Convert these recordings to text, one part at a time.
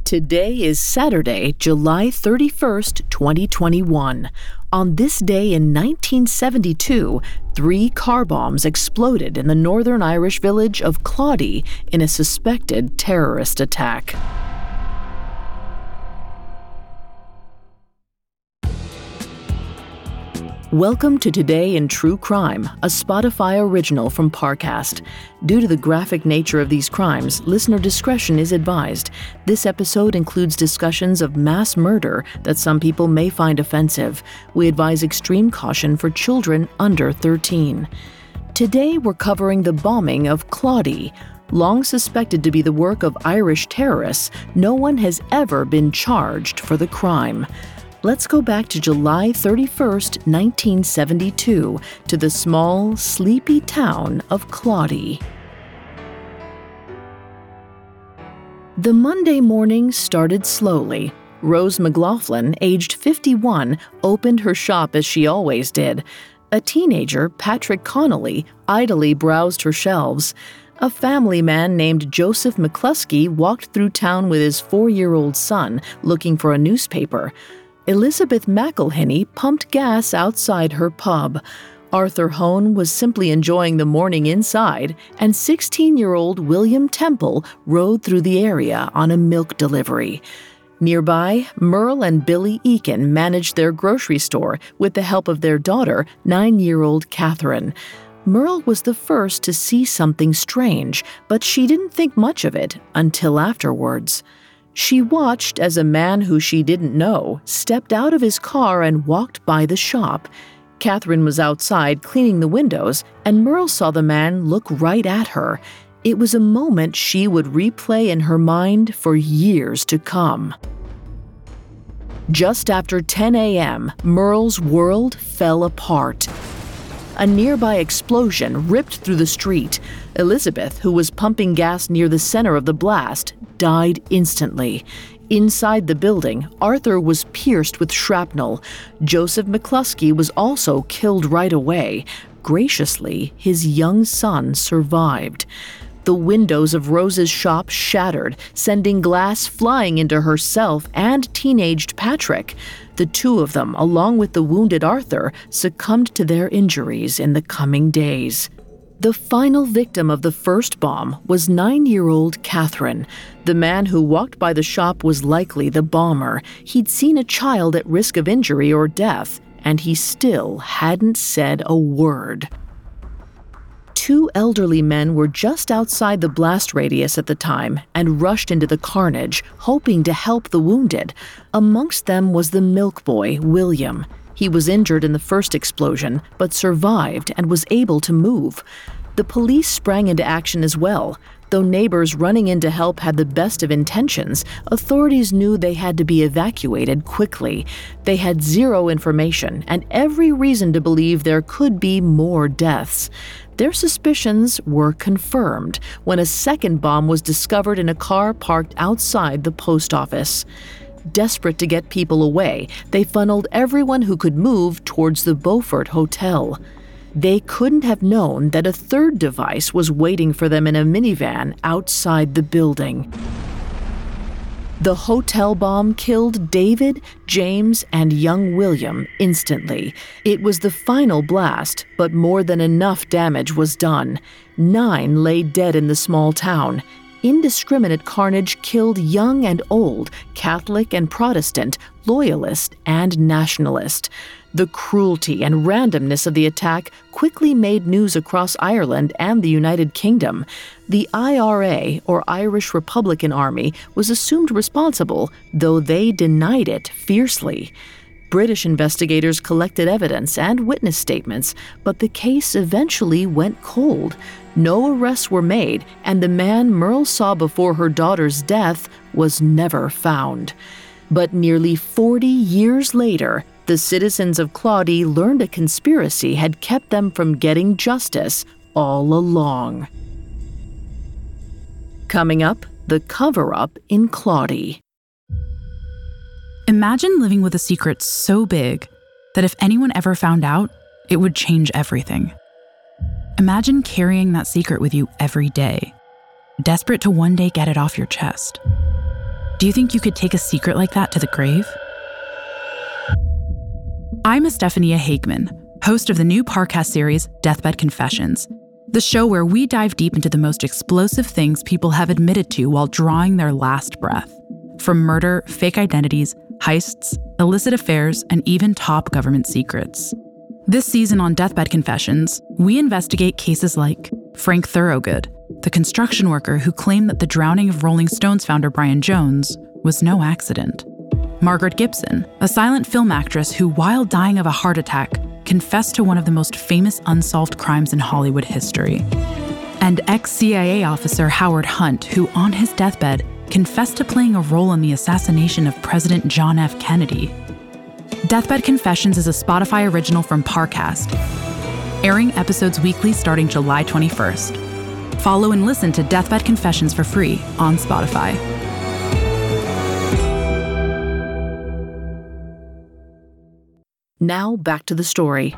Today is Saturday, July 31st, 2021. On this day in 1972, 3 car bombs exploded in the northern Irish village of Claudy in a suspected terrorist attack. Welcome to Today in True Crime, a Spotify original from Parcast. Due to the graphic nature of these crimes, listener discretion is advised. This episode includes discussions of mass murder that some people may find offensive. We advise extreme caution for children under 13. Today we're covering the bombing of Claudy. Long suspected to be the work of Irish terrorists, no one has ever been charged for the crime. Let's go back to July 31st, 1972, to the small, sleepy town of Claudy. The Monday morning started slowly. Rose McLaughlin, aged 51, opened her shop as she always did. A teenager, Patrick Connolly, idly browsed her shelves. A family man named Joseph McCluskey walked through town with his 4-year-old son, looking for a newspaper. Elizabeth McElhinney pumped gas outside her pub. Arthur Hone was simply enjoying the morning inside, and 16-year-old William Temple rode through the area on a milk delivery. Nearby, Merle and Billy Eakin managed their grocery store with the help of their daughter, 9-year-old Catherine. Merle was the first to see something strange, but she didn't think much of it until afterwards. She watched as a man who she didn't know stepped out of his car and walked by the shop. Catherine was outside cleaning the windows, and Merle saw the man look right at her. It was a moment she would replay in her mind for years to come. Just after 10 a.m., Merle's world fell apart. A nearby explosion ripped through the street. Elizabeth, who was pumping gas near the center of the blast, died instantly. Inside the building, Arthur was pierced with shrapnel. Joseph McCluskey was also killed right away. Graciously, his young son survived. The windows of Rose's shop shattered, sending glass flying into herself and teenaged Patrick. The two of them, along with the wounded Arthur, succumbed to their injuries in the coming days. The final victim of the first bomb was 9-year-old Catherine. The man who walked by the shop was likely the bomber. He'd seen a child at risk of injury or death, and he still hadn't said a word. 2 elderly men were just outside the blast radius at the time and rushed into the carnage, hoping to help the wounded. Amongst them was the milk boy, William. He was injured in the first explosion, but survived and was able to move. The police sprang into action as well. Though neighbors running in to help had the best of intentions, authorities knew they had to be evacuated quickly. They had zero information and every reason to believe there could be more deaths. Their suspicions were confirmed when a second bomb was discovered in a car parked outside the post office. Desperate to get people away, they funneled everyone who could move towards the Beaufort Hotel. They couldn't have known that a third device was waiting for them in a minivan outside the building. The hotel bomb killed David, James, and young William instantly. It was the final blast, but more than enough damage was done. 9 lay dead in the small town. Indiscriminate carnage killed young and old, Catholic and Protestant, Loyalist and Nationalist. The cruelty and randomness of the attack quickly made news across Ireland and the United Kingdom. The IRA, or Irish Republican Army, was assumed responsible, though they denied it fiercely. British investigators collected evidence and witness statements, but the case eventually went cold. No arrests were made, and the man Merle saw before her daughter's death was never found. But nearly 40 years later, the citizens of Claudy learned a conspiracy had kept them from getting justice all along. Coming up, the cover-up in Claudy. Imagine living with a secret so big that if anyone ever found out, it would change everything. Imagine carrying that secret with you every day, desperate to one day get it off your chest. Do you think you could take a secret like that to the grave? I'm Estefania Hageman, host of the new Parcast series, Deathbed Confessions, the show where we dive deep into the most explosive things people have admitted to while drawing their last breath. From murder, fake identities, heists, illicit affairs, and even top government secrets. This season on Deathbed Confessions, we investigate cases like Frank Thorogood, the construction worker who claimed that the drowning of Rolling Stones founder Brian Jones was no accident. Margaret Gibson, a silent film actress who, while dying of a heart attack, confessed to one of the most famous unsolved crimes in Hollywood history. And ex-CIA officer Howard Hunt, who on his deathbed confessed to playing a role in the assassination of President John F. Kennedy. Deathbed Confessions is a Spotify original from Parcast, airing episodes weekly starting July 21st. Follow and listen to Deathbed Confessions for free on Spotify. Now back to the story.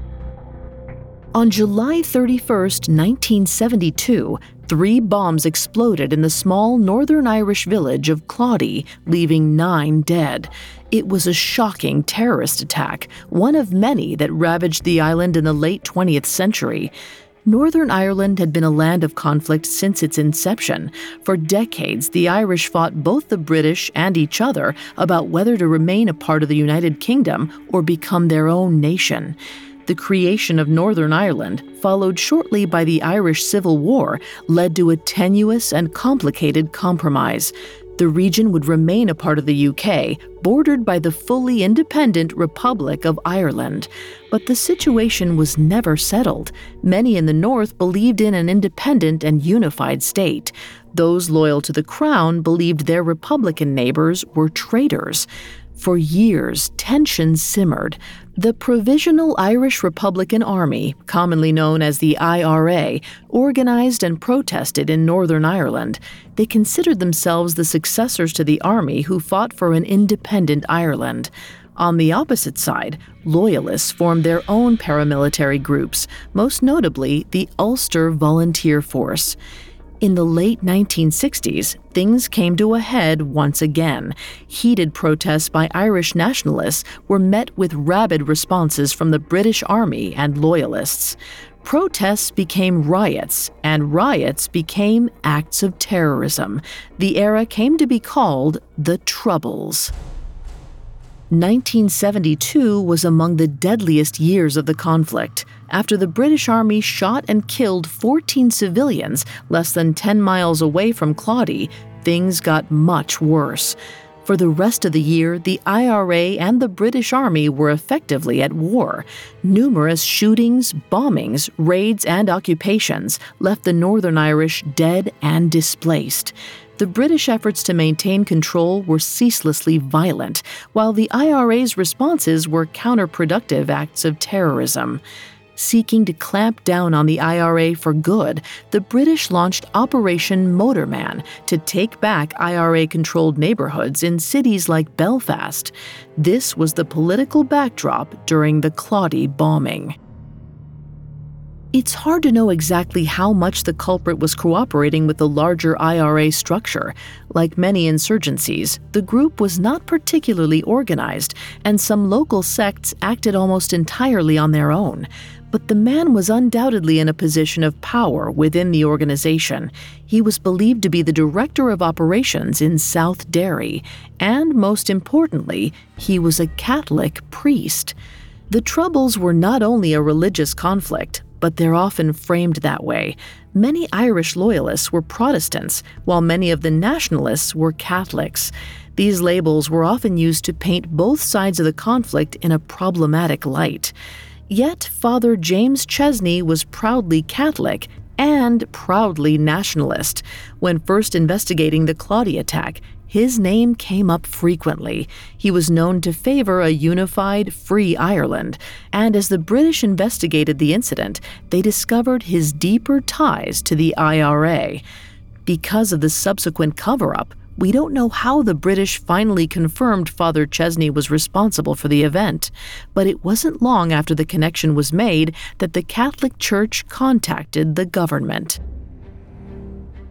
On July 31st, 1972, 3 bombs exploded in the small Northern Irish village of Claudy, leaving 9 dead. It was a shocking terrorist attack, one of many that ravaged the island in the late 20th century. Northern Ireland had been a land of conflict since its inception. For decades, the Irish fought both the British and each other about whether to remain a part of the United Kingdom or become their own nation. The creation of Northern Ireland, followed shortly by the Irish Civil War, led to a tenuous and complicated compromise. The region would remain a part of the UK, bordered by the fully independent Republic of Ireland. But the situation was never settled. Many in the north believed in an independent and unified state. Those loyal to the crown believed their Republican neighbors were traitors. For years, tension simmered. The Provisional Irish Republican Army, commonly known as the IRA, organized and protested in Northern Ireland. They considered themselves the successors to the army who fought for an independent Ireland. On the opposite side, loyalists formed their own paramilitary groups, most notably the Ulster Volunteer Force. In the late 1960s, things came to a head once again. Heated protests by Irish nationalists were met with rabid responses from the British Army and Loyalists. Protests became riots, and riots became acts of terrorism. The era came to be called the Troubles. 1972 was among the deadliest years of the conflict. After the British Army shot and killed 14 civilians less than 10 miles away from Claudy, things got much worse. For the rest of the year, the IRA and the British Army were effectively at war. Numerous shootings, bombings, raids, and occupations left the Northern Irish dead and displaced. The British efforts to maintain control were ceaselessly violent, while the IRA's responses were counterproductive acts of terrorism. Seeking to clamp down on the IRA for good, the British launched Operation Motorman to take back IRA-controlled neighborhoods in cities like Belfast. This was the political backdrop during the Claudy bombing. It's hard to know exactly how much the culprit was cooperating with the larger IRA structure. Like many insurgencies, the group was not particularly organized, and some local sects acted almost entirely on their own. But the man was undoubtedly in a position of power within the organization. He was believed to be the director of operations in South Derry, and most importantly, he was a Catholic priest. The Troubles were not only a religious conflict, but they're often framed that way. Many Irish loyalists were Protestants, while many of the nationalists were Catholics. These labels were often used to paint both sides of the conflict in a problematic light. Yet Father James Chesney was proudly Catholic and proudly nationalist. When first investigating the Claudy attack, his name came up frequently. He was known to favor a unified, free Ireland, and as the British investigated the incident, they discovered his deeper ties to the IRA. Because of the subsequent cover-up, we don't know how the British finally confirmed Father Chesney was responsible for the event, but it wasn't long after the connection was made that the Catholic Church contacted the government.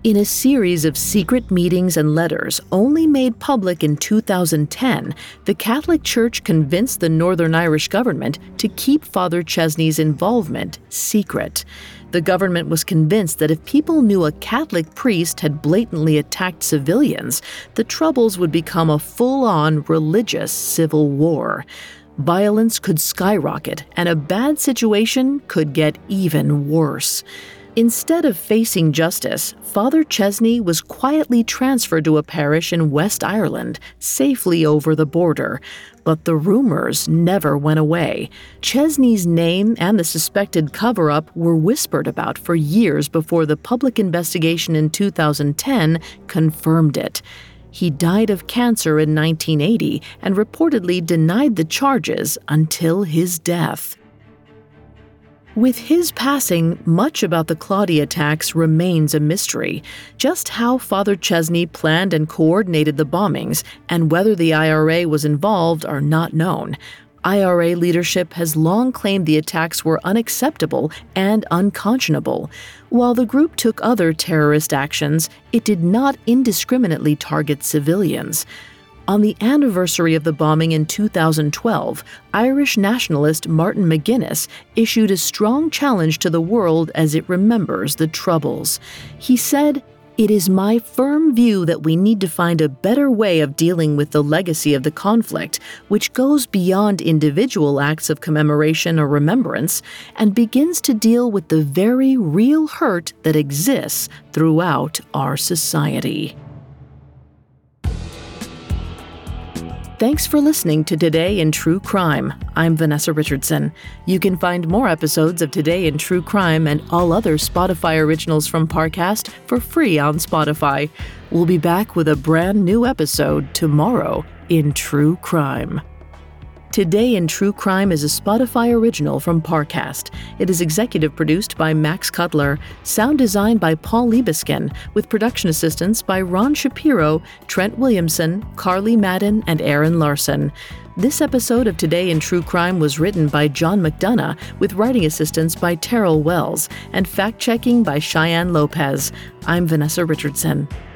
In a series of secret meetings and letters only made public in 2010, the Catholic Church convinced the Northern Irish government to keep Father Chesney's involvement secret. The government was convinced that if people knew a Catholic priest had blatantly attacked civilians, the Troubles would become a full-on religious civil war. Violence could skyrocket, and a bad situation could get even worse. Instead of facing justice, Father Chesney was quietly transferred to a parish in West Ireland, safely over the border. But the rumors never went away. Chesney's name and the suspected cover-up were whispered about for years before the public investigation in 2010 confirmed it. He died of cancer in 1980 and reportedly denied the charges until his death. With his passing, much about the Claudia attacks remains a mystery. Just how Father Chesney planned and coordinated the bombings and whether the IRA was involved are not known. IRA leadership has long claimed the attacks were unacceptable and unconscionable. While the group took other terrorist actions, it did not indiscriminately target civilians. On the anniversary of the bombing in 2012, Irish nationalist Martin McGuinness issued a strong challenge to the world as it remembers the Troubles. He said, "It is my firm view that we need to find a better way of dealing with the legacy of the conflict, which goes beyond individual acts of commemoration or remembrance and begins to deal with the very real hurt that exists throughout our society." Thanks for listening to Today in True Crime. I'm Vanessa Richardson. You can find more episodes of Today in True Crime and all other Spotify originals from Parcast for free on Spotify. We'll be back with a brand new episode tomorrow in True Crime. Today in True Crime is a Spotify original from Parcast. It is executive produced by Max Cutler, sound designed by Paul Liebeskin, with production assistance by Ron Shapiro, Trent Williamson, Carly Madden, and Aaron Larson. This episode of Today in True Crime was written by John McDonough, with writing assistance by Terrell Wells, and fact-checking by Cheyenne Lopez. I'm Vanessa Richardson.